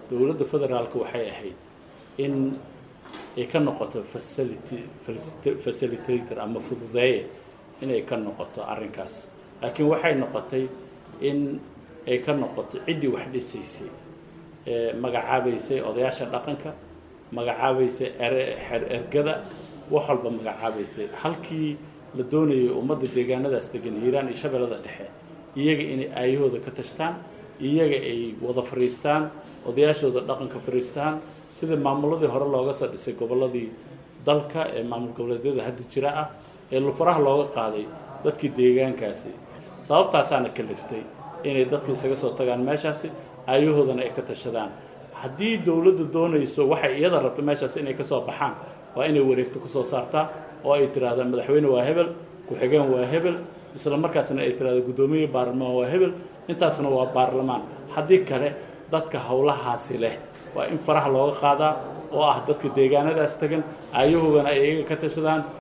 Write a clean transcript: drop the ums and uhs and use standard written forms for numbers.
dowladda federaalka waxay ahayd in ay ka noqoto facilitator ama fududeeye inay ka noqoto arrinkaas laakiin waxay noqotay in ay ka noqoto ciddii wax dhisaysay magacaabaysay odayaasha dhaqanka magacaabaysay ergada wax walba magacaabaysay halkii la doonayay ummadda deegaanadaas degan hiiraan iyo shabeellada dhexe iyaga inay aayahooda ka tashtaan iyaga ay wada fariistaan odayaashooda dhaqanka fariistaan sida maamuladii hore looga soo dhisay gobolladii dalka ee maamul goboleedyada hadda jira ah ee lufaraha looga qaaday dadkii deegaankaasi sababtaasaana kaliftay inay dadka isaga soo tagaan meeshaasi aayahoodana ay ka tashadaan haddii dowladda doonayso waxay iyada rabto meeshaas inay ka soo baxaan waa inay wareegto ku soo saartaa oo ay tirahdaan madaxweyne waa hebel ku-xigeen waa hebel isla markaasna ay tirahdaan guddoomiye baarlamaan waa hebel intaasna waa baarlamaan haddii kale dadka howlahaasi leh waa in faraha looga qaadaa oo ah dadka deegaanadaas tagan aayahoodana ay iyaga ka tashadaan